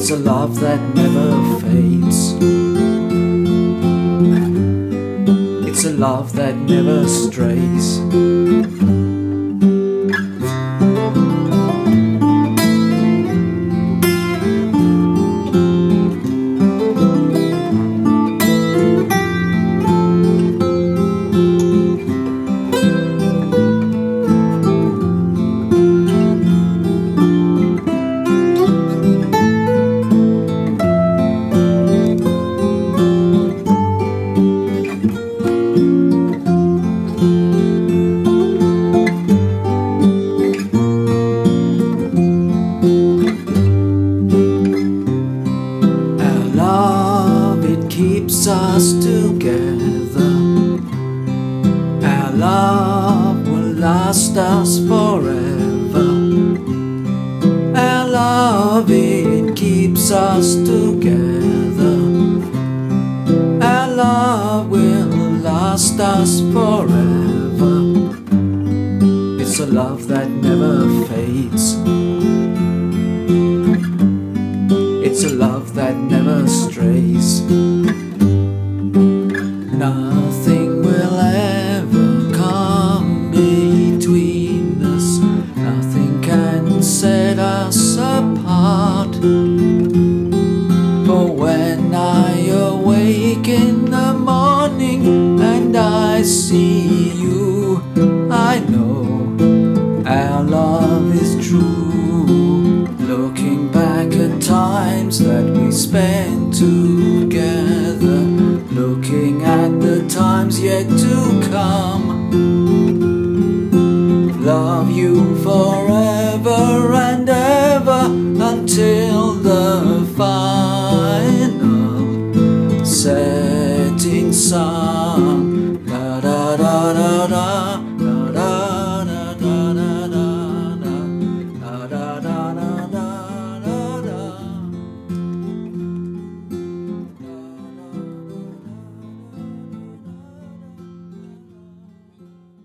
It's a love that never fades. It's a love that never strays. Keeps us together. Our love will last us forever. Our love, it keeps us together. Our love will last us forever. It's a love that never fades. It's a love that never strays. Nothing will ever come between us. Nothing can set us apart. For when I awake in the morning and I see you, I know our love is true. Looking back at times that we spent together, looking at the times yet to come, love you forever and